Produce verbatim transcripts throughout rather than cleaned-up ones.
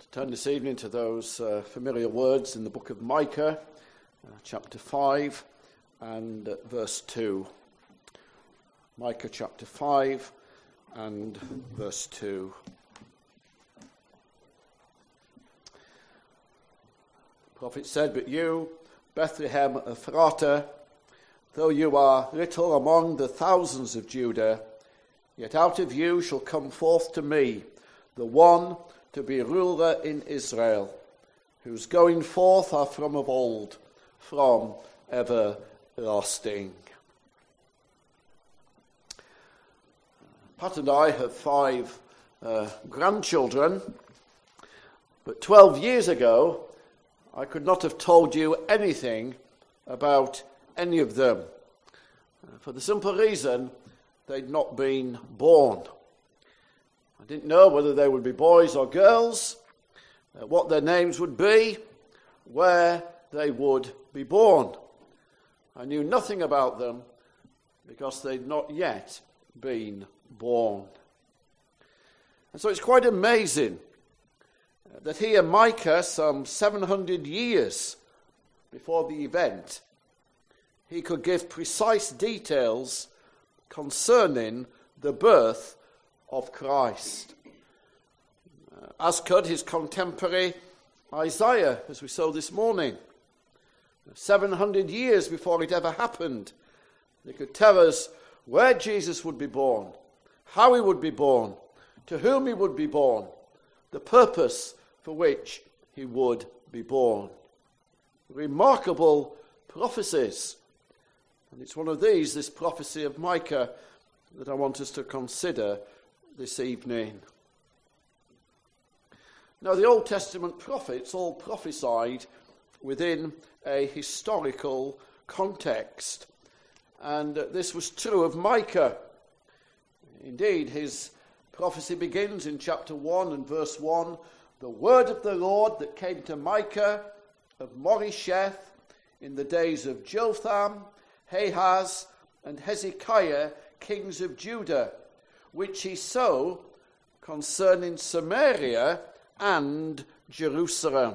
To turn this evening to those uh, familiar words in the book of Micah, uh, chapter five and uh, verse two. Micah chapter five and verse two. The prophet said, "But you, Bethlehem Ephratah, though you are little among the thousands of Judah, yet out of you shall come forth to me the one to be ruler in Israel, whose going forth are from of old, from everlasting." Pat and I have five uh, grandchildren, but twelve years ago I could not have told you anything about any of them, uh, for the simple reason they'd not been born. I didn't know whether they would be boys or girls, uh, what their names would be, where they would be born. I knew nothing about them because they'd not yet been born. And so it's quite amazing that here Micah, some seven hundred years before the event, he could give precise details concerning the birth of Christ, uh, as could his contemporary Isaiah, as we saw this morning. seven hundred years before it ever happened, he could tell us where Jesus would be born, how he would be born, to whom he would be born, the purpose for which he would be born. Remarkable prophecies. And it's one of these, this prophecy of Micah, that I want us to consider this evening. Now, the Old Testament prophets all prophesied within a historical context, and this was true of Micah. Indeed, his prophecy begins in chapter one and verse one, "The word of the Lord that came to Micah of Moresheth in the days of Jotham, Ahaz, and Hezekiah, kings of Judah, which he saw concerning Samaria and Jerusalem."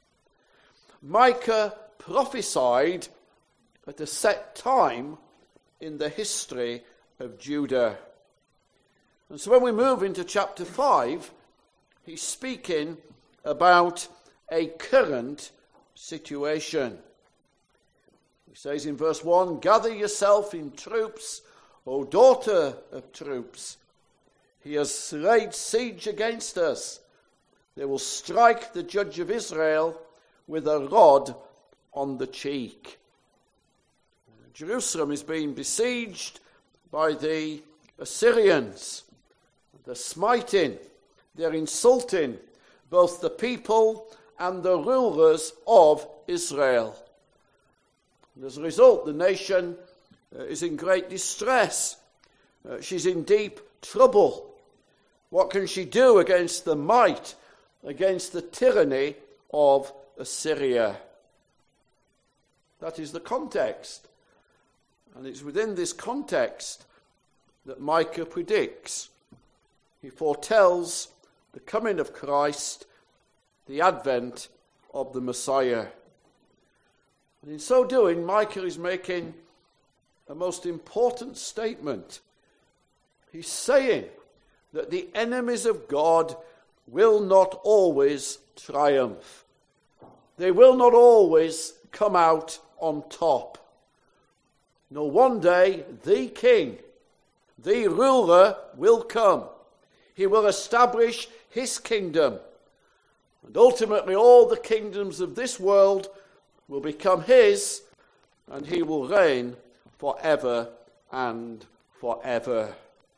Micah prophesied at a set time in the history of Judah. And so when we move into chapter five, he's speaking about a current situation. He says in verse one, "Gather yourself in troops, O daughter of troops. He has laid siege against us. They will strike the judge of Israel with a rod on the cheek." Jerusalem is being besieged by the Assyrians. They're smiting, they're insulting both the people and the rulers of Israel. And as a result, the nation uh, is in great distress. Uh, she's in deep trouble. What can she do against the might, against the tyranny of Assyria? That is the context. And it's within this context that Micah predicts. He foretells the coming of Christ, the advent of the Messiah. And in so doing, Micah is making a most important statement. He's saying that the enemies of God will not always triumph. They will not always come out on top. No, one day the king, the ruler will come. He will establish his kingdom. And ultimately all the kingdoms of this world will become his, and he will reign forever and forever.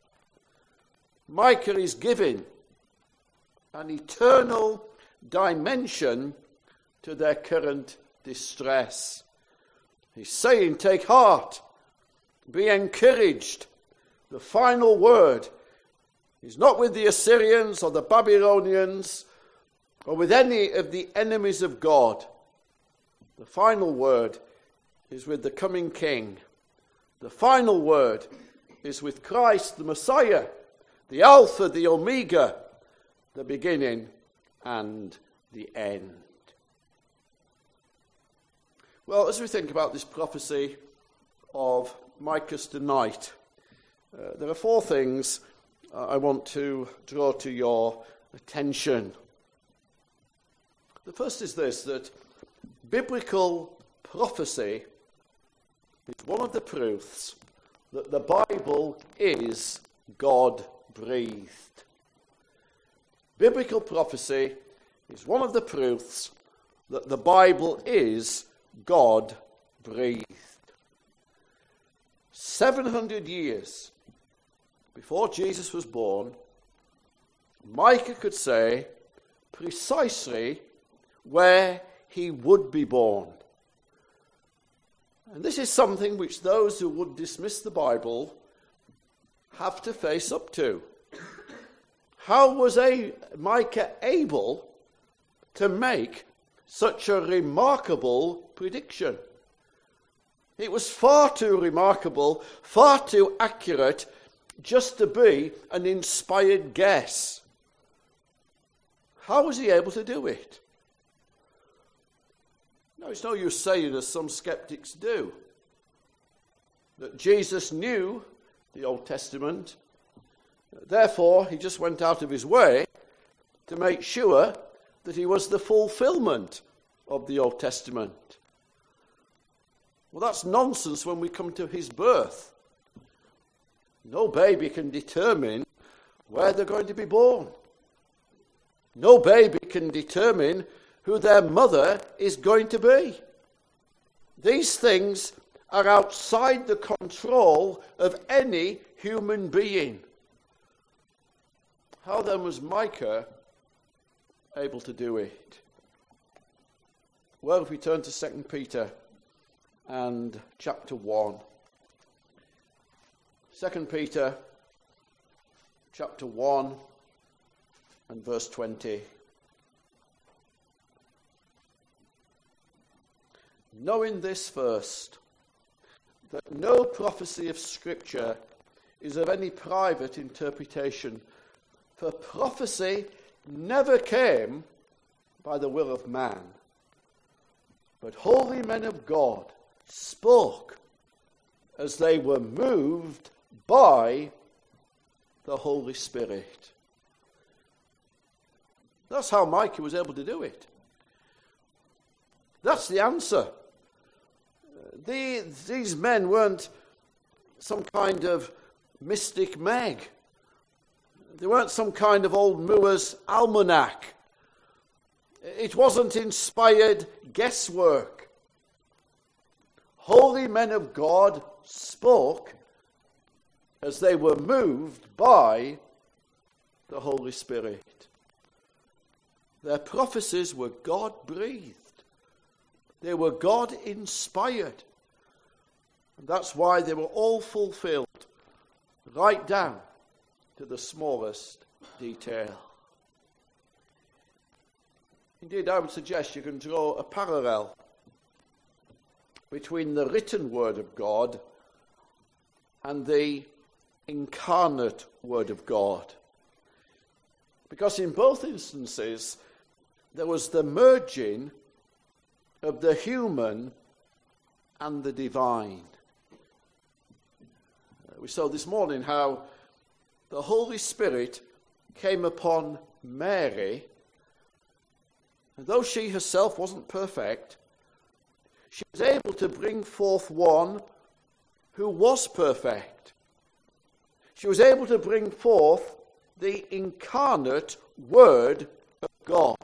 Micah is giving an eternal dimension to their current distress. He's saying, take heart, be encouraged. The final word is not with the Assyrians or the Babylonians or with any of the enemies of God. The final word is with the coming King. The final word is with Christ, the Messiah, the Alpha, the Omega, the beginning and the end. Well, as we think about this prophecy of Micah tonight, uh, there are four things uh, I want to draw to your attention. The first is this, that biblical prophecy is one of the proofs that the Bible is God-breathed. Biblical prophecy is one of the proofs that the Bible is God-breathed. seven hundred years before Jesus was born, Micah could say precisely where he would be born. And this is something which those who would dismiss the Bible have to face up to. How was a, Micah able to make such a remarkable prediction? It was far too remarkable, far too accurate, just to be an inspired guess. How was he able to do it? Now, it's no use saying, as some skeptics do, that Jesus knew the Old Testament. Therefore, he just went out of his way to make sure that he was the fulfillment of the Old Testament. Well, that's nonsense when we come to his birth. No baby can determine where they're going to be born. No baby can determine who their mother is going to be. These things are outside the control of any human being. How then was Micah able to do it? Well, if we turn to Second Peter and chapter one. Second Peter chapter one and verse twenty. Knowing this first, that no prophecy of Scripture is of any private interpretation, for prophecy never came by the will of man, but holy men of God spoke as they were moved by the Holy Spirit. That's how Micah was able to do it. That's the answer. The, these men weren't some kind of mystic meg. They weren't some kind of old Moore's almanac. It wasn't inspired guesswork. Holy men of God spoke as they were moved by the Holy Spirit. Their prophecies were God-breathed. They were God-inspired. And that's why they were all fulfilled, right down to the smallest detail. Indeed, I would suggest you can draw a parallel between the written word of God and the incarnate word of God. Because in both instances, there was the merging of the human and the divine. We saw this morning how the Holy Spirit came upon Mary, and though she herself wasn't perfect, she was able to bring forth one who was perfect. She was able to bring forth the incarnate Word of God.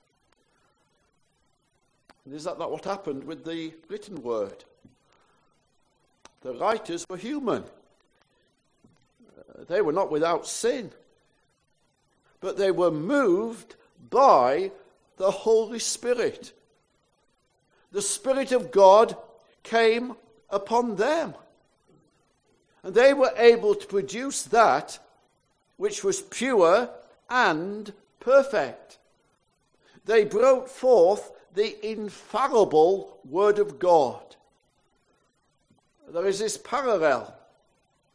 And is that not what happened with the written word? The writers were human. Uh, they were not without sin. But they were moved by the Holy Spirit. The Spirit of God came upon them. And they were able to produce that which was pure and perfect. They brought forth the infallible Word of God. There is this parallel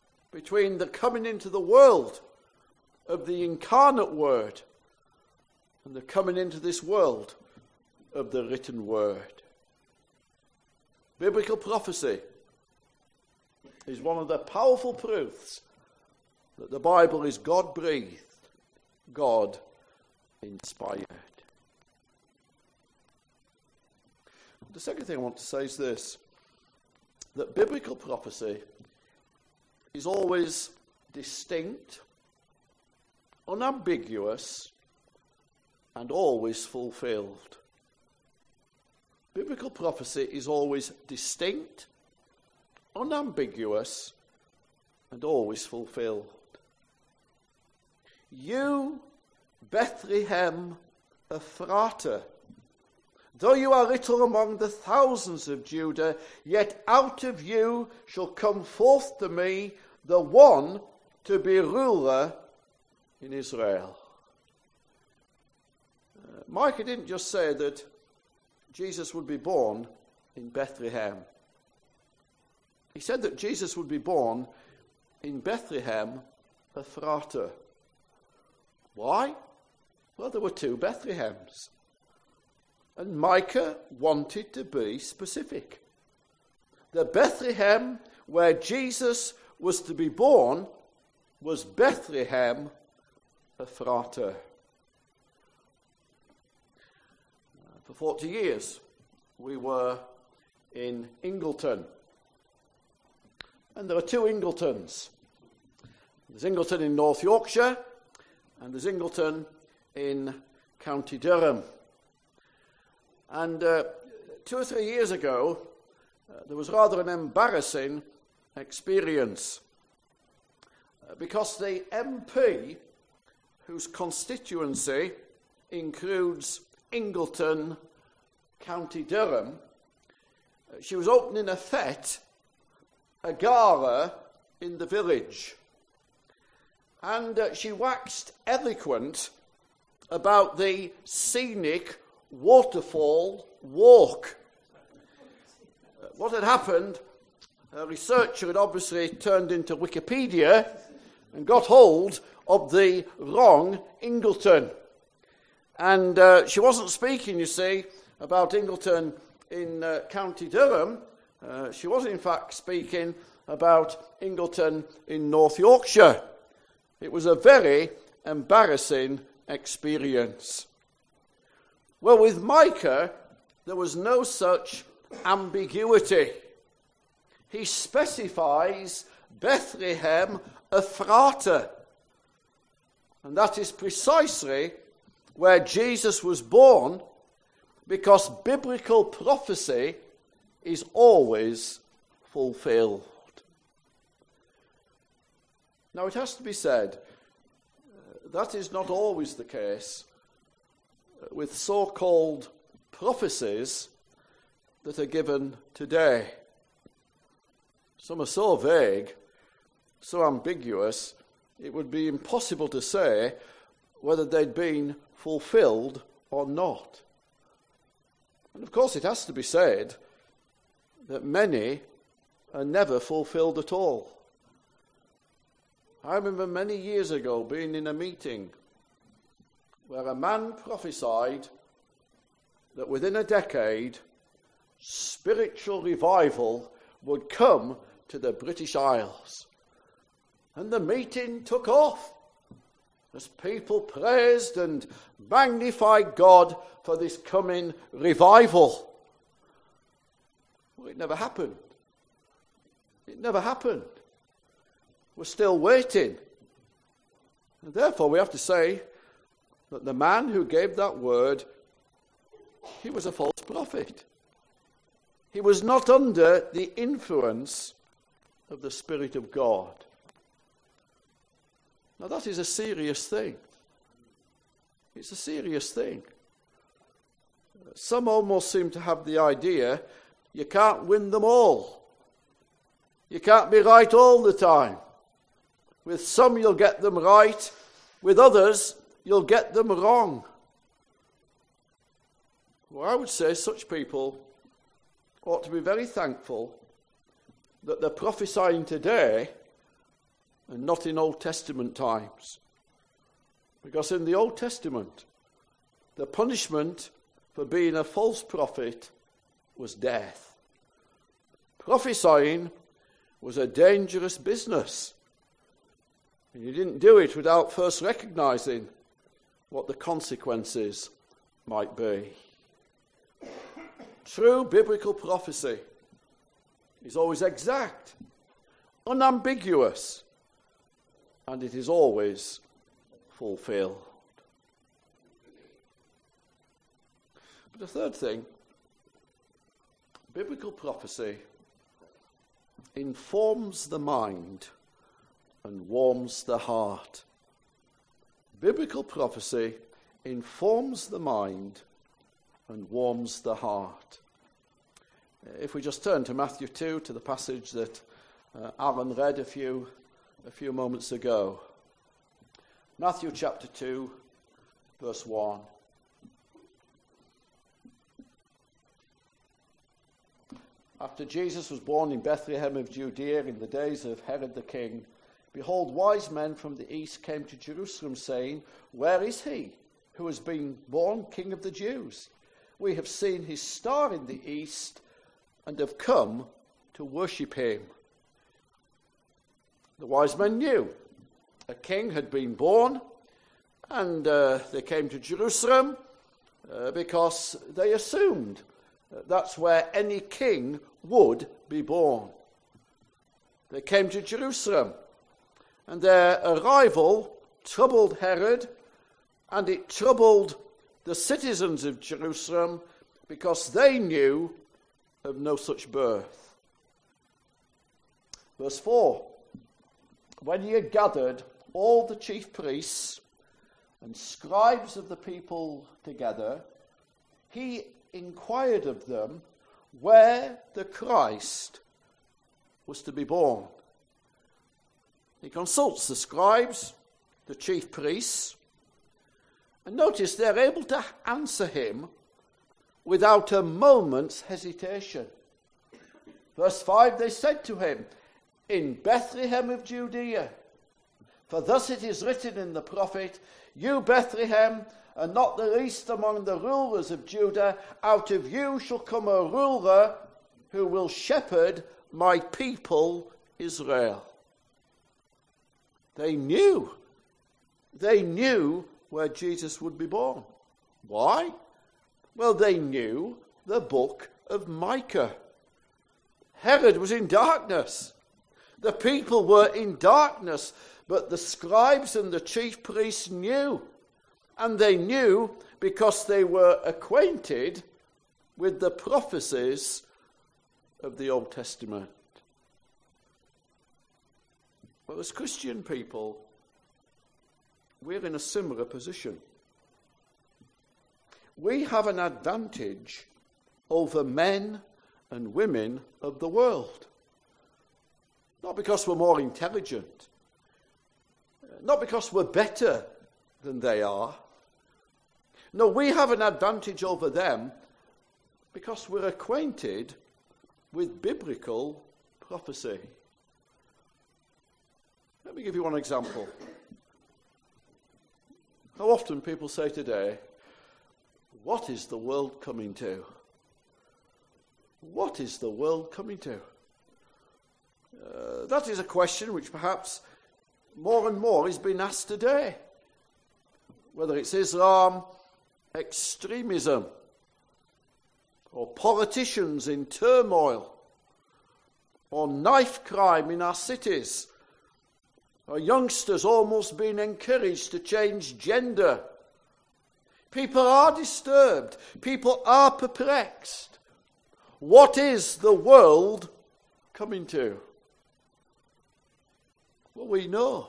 between the coming into the world of the incarnate Word and the coming into this world of the written word. Biblical prophecy is one of the powerful proofs that the Bible is God-breathed, God-inspired. The second thing I want to say is this, that biblical prophecy is always distinct, unambiguous, and always fulfilled. Biblical prophecy is always distinct, unambiguous, and always fulfilled. You, Bethlehem Ephratah, though you are little among the thousands of Judah, yet out of you shall come forth to me the one to be ruler in Israel. Uh, Micah didn't just say that Jesus would be born in Bethlehem. He said that Jesus would be born in Bethlehem Ephratah. Why? Well, there were two Bethlehems. And Micah wanted to be specific. The Bethlehem where Jesus was to be born was Bethlehem Ephratah. For forty years, we were in Ingleton. And there are two Ingletons. There's Ingleton in North Yorkshire, and there's Ingleton in County Durham. And uh, two or three years ago, uh, there was rather an embarrassing experience uh, because the M P, whose constituency includes Ingleton, County Durham, uh, she was opening a fete, a gala in the village. And uh, she waxed eloquent about the scenic waterfall walk. Uh, what had happened, a researcher had obviously turned into Wikipedia and got hold of the wrong Ingleton. And uh, she wasn't speaking, you see, about Ingleton in uh, County Durham. Uh, she was, in fact, speaking about Ingleton in North Yorkshire. It was a very embarrassing experience. Well, with Micah, there was no such ambiguity. He specifies Bethlehem Ephratah. And that is precisely where Jesus was born, because biblical prophecy is always fulfilled. Now, it has to be said, uh, that is not always the case with so-called prophecies that are given today. Some are so vague, so ambiguous, it would be impossible to say whether they'd been fulfilled or not. And of course, it has to be said that many are never fulfilled at all. I remember many years ago being in a meeting where a man prophesied that within a decade, spiritual revival would come to the British Isles. And the meeting took off as people praised and magnified God for this coming revival. Well, it never happened. It never happened. We're still waiting. And therefore, we have to say that the man who gave that word, he was a false prophet. He was not under the influence of the Spirit of God. Now, that is a serious thing. It's a serious thing. Some almost seem to have the idea you can't win them all. You can't be right all the time. With some, you'll get them right. With others, you'll get them wrong. Well, I would say such people ought to be very thankful that they're prophesying today and not in Old Testament times. Because in the Old Testament, the punishment for being a false prophet was death. Prophesying was a dangerous business. And you didn't do it without first recognizing what the consequences might be. True biblical prophecy is always exact, unambiguous, and it is always fulfilled. But the third thing, biblical prophecy informs the mind and warms the heart. Biblical prophecy informs the mind and warms the heart. If we just turn to Matthew two, to the passage that uh, Alan read a few, a few moments ago. Matthew chapter two, verse one. After Jesus was born in Bethlehem of Judea in the days of Herod the king, behold, wise men from the east came to Jerusalem, saying, "Where is he who has been born King of the Jews? We have seen his star in the east and have come to worship him." The wise men knew a king had been born, and uh, they came to Jerusalem uh, because they assumed that's where any king would be born. They came to Jerusalem, and their arrival troubled Herod, and it troubled the citizens of Jerusalem because they knew of no such birth. Verse four, when he had gathered all the chief priests and scribes of the people together, he inquired of them where the Christ was to be born. He consults the scribes, the chief priests, and notice they're able to answer him without a moment's hesitation. Verse five, they said to him, "In Bethlehem of Judea, for thus it is written in the prophet, you Bethlehem are not the least among the rulers of Judah. Out of you shall come a ruler who will shepherd my people Israel." They knew. They knew where Jesus would be born. Why? Well, they knew the book of Micah. Herod was in darkness. The people were in darkness, but the scribes and the chief priests knew. And they knew because they were acquainted with the prophecies of the Old Testament. Well, as Christian people, we're in a similar position. We have an advantage over men and women of the world. Not because we're more intelligent, not because we're better than they are. No, we have an advantage over them because we're acquainted with biblical prophecy. Let me give you one example. How often people say today, "What is the world coming to?" What is the world coming to? Uh, that is a question which perhaps more and more is being asked today. Whether it's Islam, extremism, or politicians in turmoil, or knife crime in our cities, or youngsters almost being encouraged to change gender. People are disturbed. People are perplexed. What is the world coming to? Well, we know.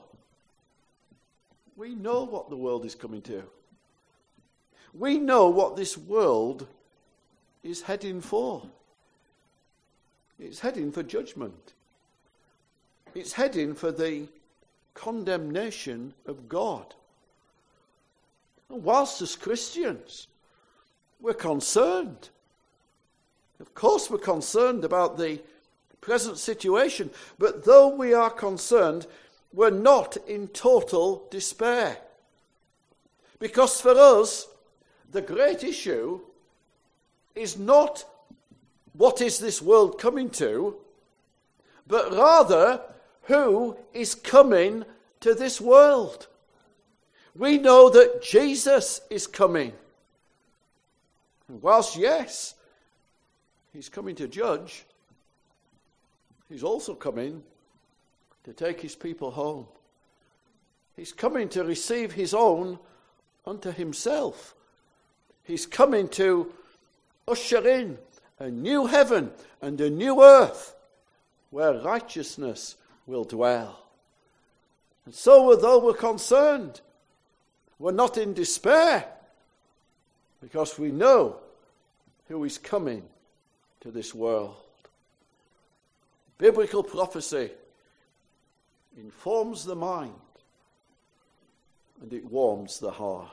We know what the world is coming to. We know what this world is heading for. It's heading for judgment. It's heading for the condemnation of God. And whilst as Christians, we're concerned. Of course we're concerned about the present situation, but though we are concerned, we're not in total despair. Because for us, the great issue is not what is this world coming to, but rather who is coming to this world. We know that Jesus is coming. And whilst, yes, he's coming to judge, he's also coming to take his people home. He's coming to receive his own unto himself. He's coming to usher in a new heaven and a new earth where righteousness will dwell. And so, although we're concerned, we're not in despair, because we know who is coming to this world. Biblical prophecy informs the mind and it warms the heart.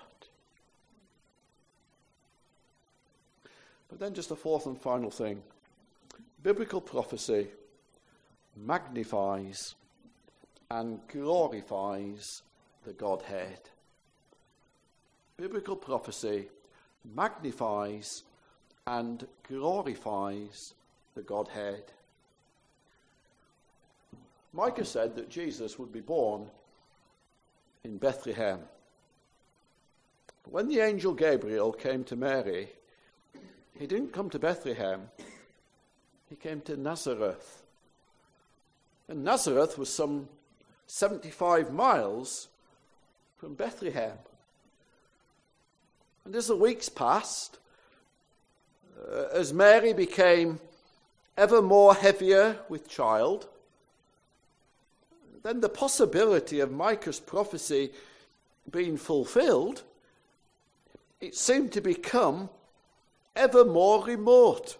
But then just a fourth and final thing. Biblical prophecy magnifies and glorifies the Godhead. Biblical prophecy magnifies and glorifies the Godhead. Micah said that Jesus would be born in Bethlehem. But when the angel Gabriel came to Mary, he didn't come to Bethlehem, he came to Nazareth. And Nazareth was some seventy-five miles from Bethlehem. And as the weeks passed, uh, as Mary became ever more heavier with child, then the possibility of Micah's prophecy being fulfilled, it seemed to become ever more remote.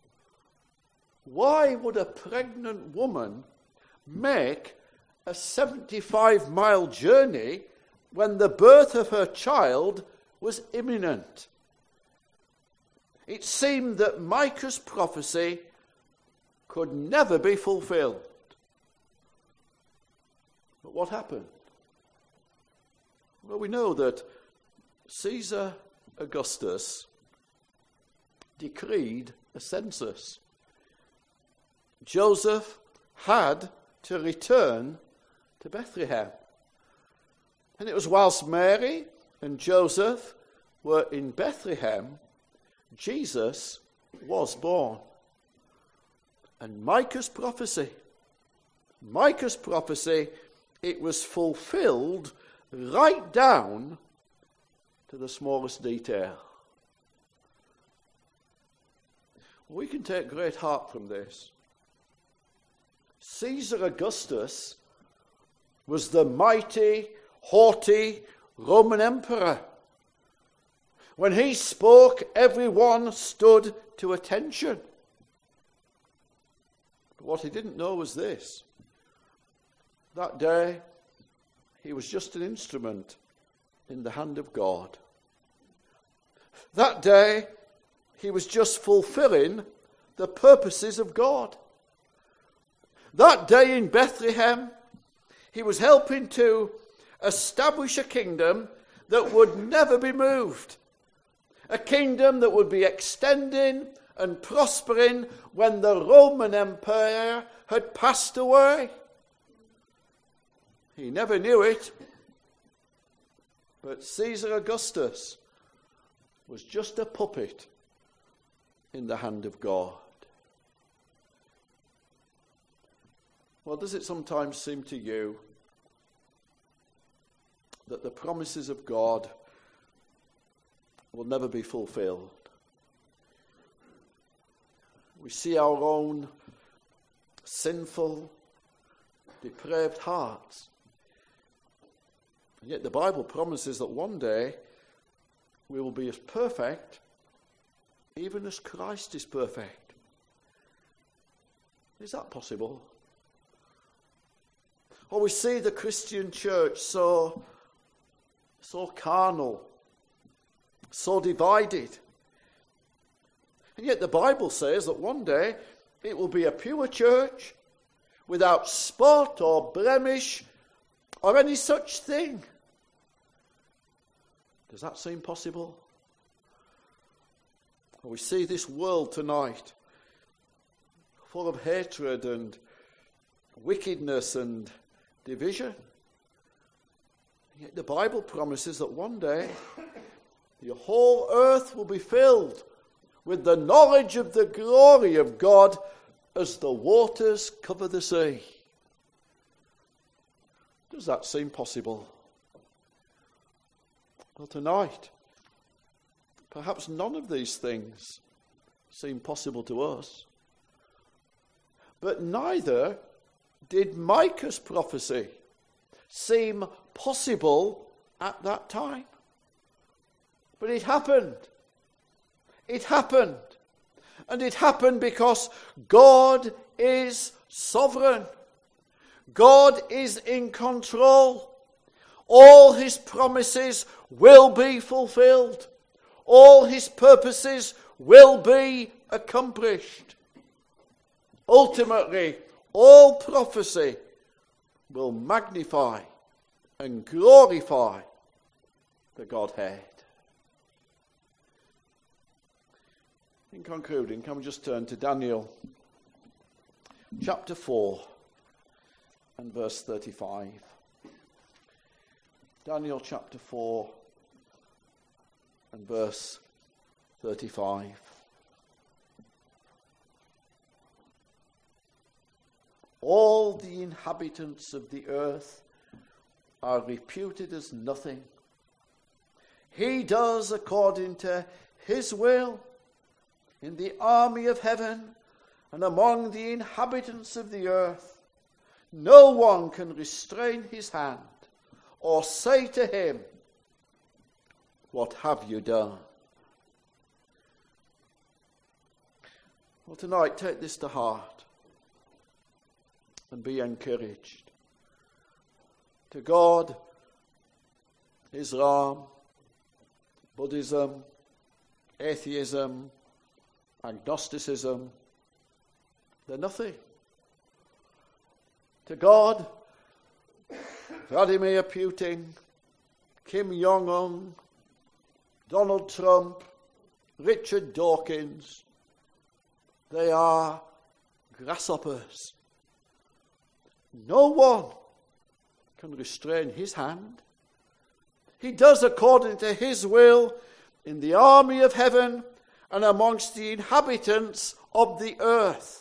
Why would a pregnant woman make a seventy-five mile journey when the birth of her child was imminent? It seemed that Micah's prophecy could never be fulfilled. But what happened? Well, we know that Caesar Augustus decreed a census. Joseph had to return to Bethlehem. And it was whilst Mary and Joseph were in Bethlehem, Jesus was born. And Micah's prophecy, Micah's prophecy, it was fulfilled right down to the smallest detail. We can take great heart from this. Caesar Augustus was the mighty, haughty Roman emperor. When he spoke, everyone stood to attention. But what he didn't know was this. That day, he was just an instrument in the hand of God. That day, he was just fulfilling the purposes of God. That day in Bethlehem, he was helping to establish a kingdom that would never be moved. A kingdom that would be extending and prospering when the Roman Empire had passed away. He never knew it, but Caesar Augustus was just a puppet in the hand of God. Well, does it sometimes seem to you that the promises of God will never be fulfilled? We see our own sinful, depraved hearts. And yet the Bible promises that one day we will be as perfect, even as Christ is perfect. Is that possible? Or we see the Christian church so, so carnal, so divided. And yet the Bible says that one day it will be a pure church without spot or blemish or any such thing. Does that seem possible? We see this world tonight full of hatred and wickedness and division. Yet the Bible promises that one day the whole earth will be filled with the knowledge of the glory of God as the waters cover the sea. Does that seem possible? Well, tonight, perhaps none of these things seem possible to us. But neither did Micah's prophecy seem possible at that time. But it happened. It happened. And it happened because God is sovereign. God is in control. All his promises will be fulfilled. All his purposes will be accomplished. Ultimately, all prophecy will magnify and glorify the Godhead. In concluding, can we just turn to Daniel chapter four and verse thirty-five. Daniel chapter four and verse thirty-five. All the inhabitants of the earth are reputed as nothing. He does according to his will in the army of heaven and among the inhabitants of the earth. No one can restrain his hand or say to him, "What have you done?" Well, tonight, take this to heart and be encouraged. To God, Islam, Buddhism, atheism, agnosticism, they're nothing. To God, Vladimir Putin, Kim Jong-un, Donald Trump, Richard Dawkins, they are grasshoppers. No one can restrain his hand. He does according to his will in the army of heaven and amongst the inhabitants of the earth.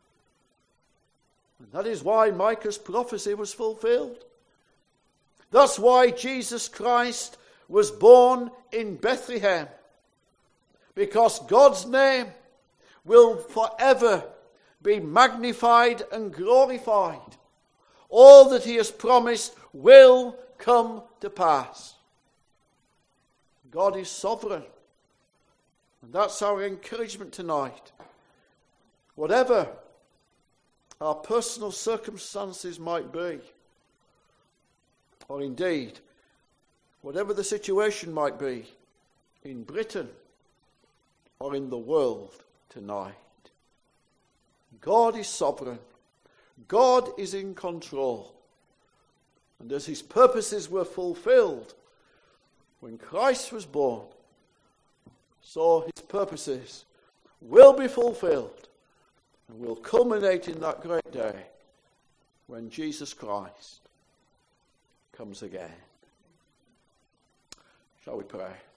And that is why Micah's prophecy was fulfilled. That's why Jesus Christ was born in Bethlehem. Because God's name will forever be magnified and glorified. All that he has promised will come to pass. God is sovereign. And that's our encouragement tonight. Whatever our personal circumstances might be, or indeed, whatever the situation might be in Britain or in the world tonight, God is sovereign. God is in control. And as his purposes were fulfilled when Christ was born, so his purposes will be fulfilled and will culminate in that great day when Jesus Christ comes again. Shall we pray?